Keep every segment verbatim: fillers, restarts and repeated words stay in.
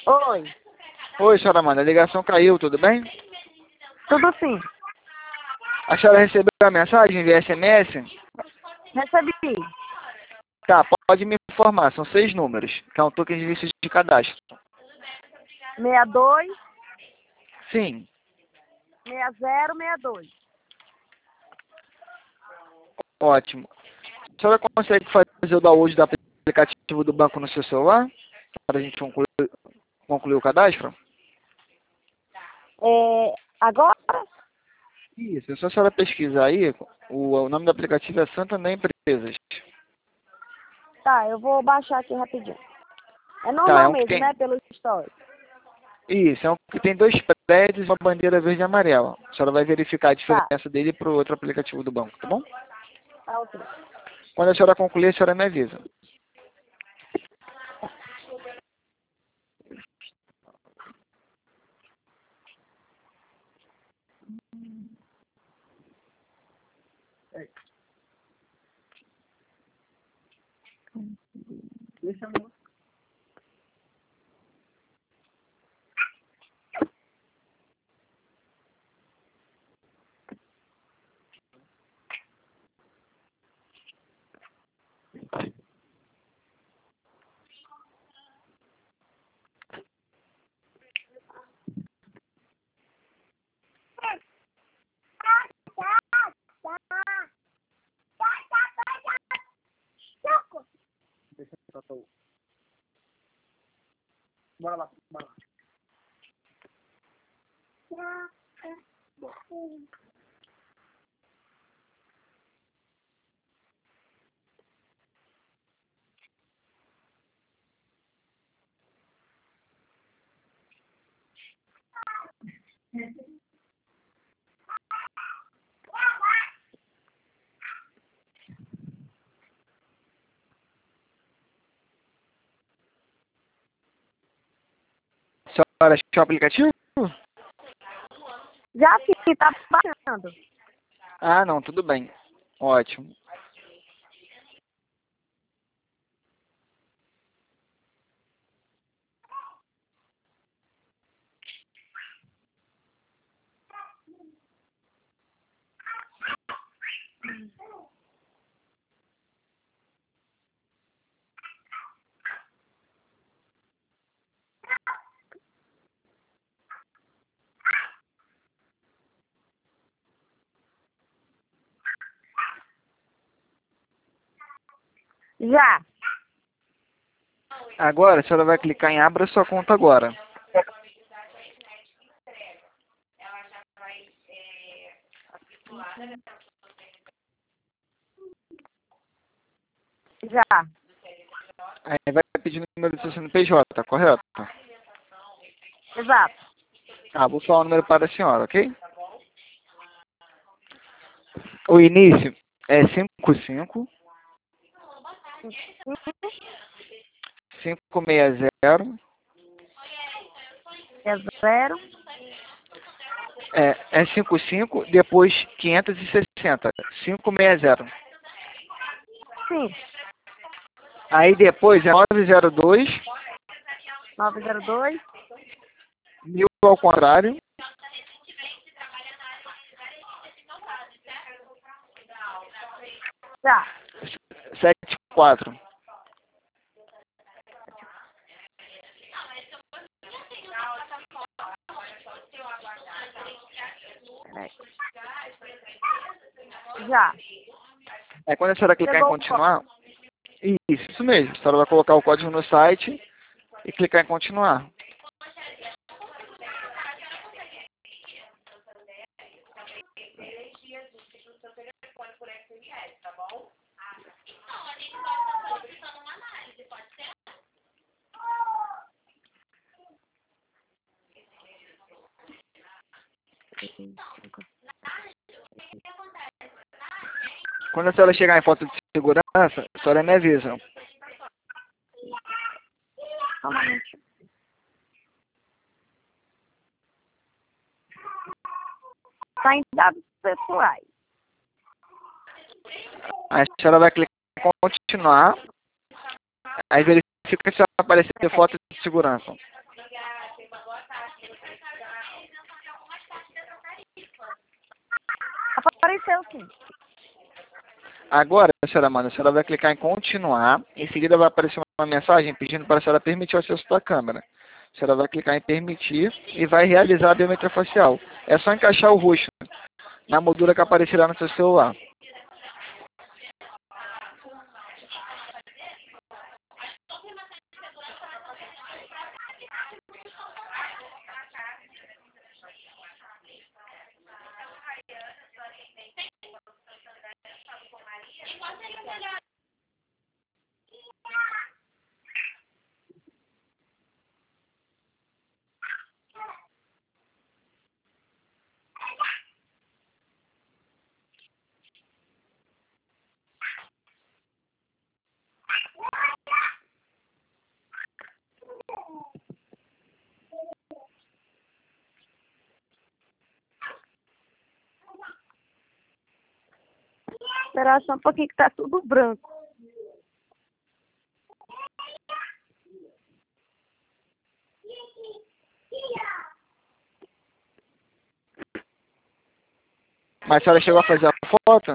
Oi, Oi, senhora Amanda, a ligação caiu, tudo bem? tudo sim. A senhora recebeu a mensagem via S M S? Recebi. Tá, pode me informar, são seis números, que é um token de vício de cadastro. seis dois, Sim, seis zero, seis dois. ótimo. A senhora consegue fazer o download do aplicativo do banco no seu celular? Para a gente concluir, concluir o cadastro? É, agora? Isso, é só a senhora pesquisar aí, o, o nome do aplicativo é Santander Empresas. Tá, eu vou baixar aqui rapidinho. É Tá, é normal um que mesmo, tem... né? Pelo story. Isso, é um que tem dois prédios e uma bandeira verde e amarela. A senhora vai verificar a Tá, diferença dele para o outro aplicativo do banco, tá bom? tá ok. Quando a senhora concluir, a senhora me avisa. Bora lá, bora lá. A senhora achou o aplicativo? Já sim, tá baixando. Ah, não, tudo bem. Ótimo. Já. Agora, a senhora vai clicar em Abra sua conta agora. Já. Aí vai pedir o número do seu C N P J, correto? Exato. Ah, vou falar o número para a senhora, ok? O início é cinco cinco, cinco seis zero, É zero. é, é cinco cinco, depois quinhentos e sessenta, cinco seis zero. Sim. Aí depois é nove zero dois, nove zero dois. mil ao contrário, Já. sete quatro. Peraí. Já. Aí quando a senhora clicar em Chegou o código. continuar, isso, isso mesmo, a senhora vai colocar o código no site e clicar em continuar. Quando a senhora chegar em foto de segurança, a senhora me avisa. Só um minutinho. Tá em dados pessoais. Aí a senhora vai clicar em continuar, aí verifica se aparecer foto de segurança. apareceu sim. Agora, senhora Amanda, a senhora vai clicar em continuar. Em seguida vai aparecer uma mensagem pedindo para a senhora permitir o acesso da câmera. A senhora vai clicar em permitir e vai realizar a biometria facial. É só encaixar o rosto na moldura que aparecerá no seu celular. Esperar só um pouquinho que tá tudo branco. Mas a senhora chegou a fazer a foto?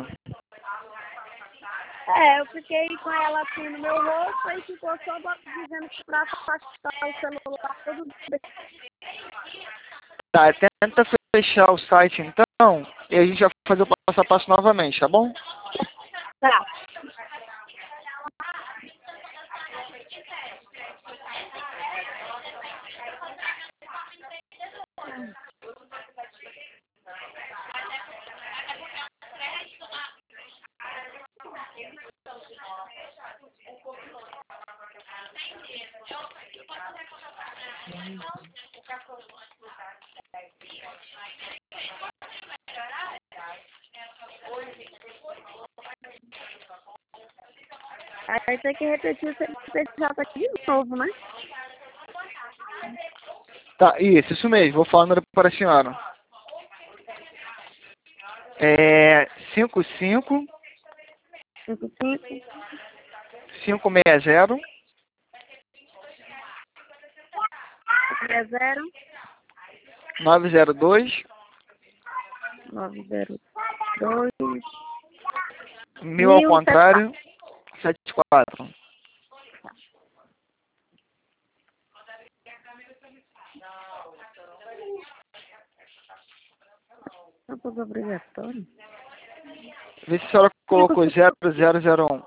É, eu fiquei com ela assim no meu rosto e ficou só bo- dizendo que pra afastar o celular todo dia. Tá, tenta fechar o site então e a gente vai fazer o passo a passo novamente, tá bom? Tá. Aí tem que repetir o C P J aqui de novo, né? Tá, isso, isso mesmo, vou falar o número para a senhora. É cinco cinco, cinco cinco, cinco seis zero, seis zero, nove zero dois, nove zero dois, mil ao contrário, setenta e quatro. Campos obrigatório. Vê se a senhora colocou zero zero zero um.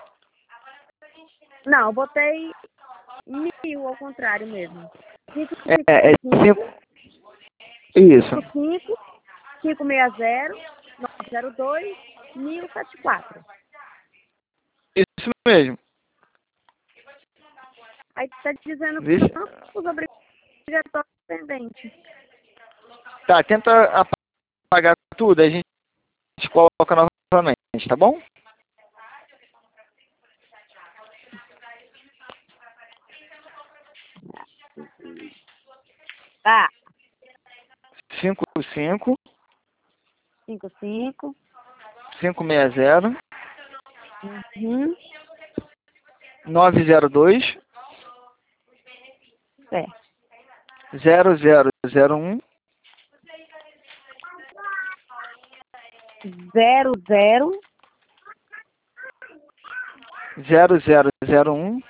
Não, eu botei mil ao contrário mesmo. cinco É, é cinco. Isso, cinco, cinco seis zero, nove zero dois, mil setenta e quatro. isso mesmo. Aí tá dizendo Vê se- campos obrigatórios pendente. Tá, tenta apagar tudo, a gente coloca novamente, tá bom? Tá. cinco cinco, cinco cinco. cinco seis zero, Uhum. nove zero dois, Certo. zero zero zero um, Zero zero. zero zero zero um,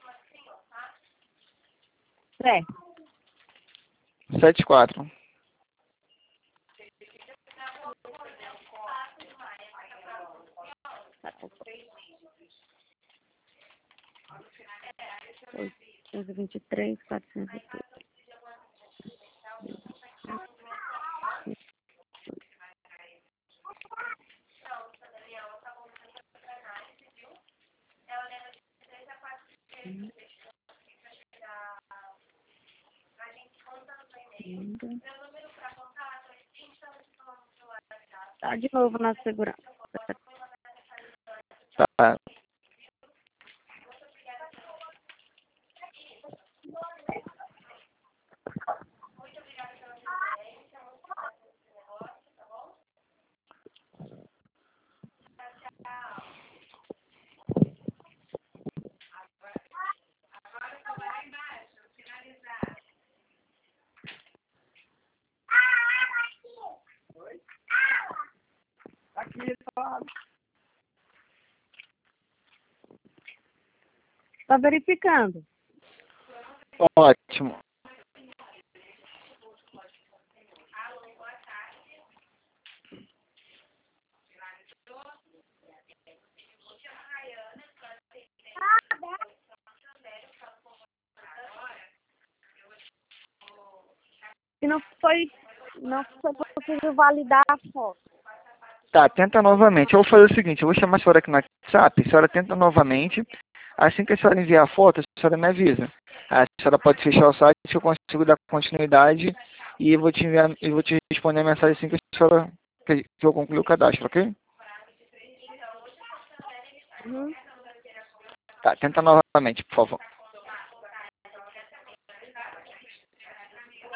Certo. setenta e quatro. oitocentos e vinte e três, quatrocentos e três. Tá de novo na segurança. Tá. verificado. Tá verificando? Ótimo. E não foi, não foi possível validar a foto. Tá, tenta novamente. Eu vou fazer o seguinte, eu vou chamar a senhora aqui no WhatsApp, a senhora tenta novamente. Assim que a senhora enviar a foto, a senhora me avisa. A senhora pode fechar o site, eu consigo dar continuidade e eu vou te enviar, eu vou te responder a mensagem assim que a senhora, que que eu concluir o cadastro, ok? Uhum. Tá, tenta novamente, por favor.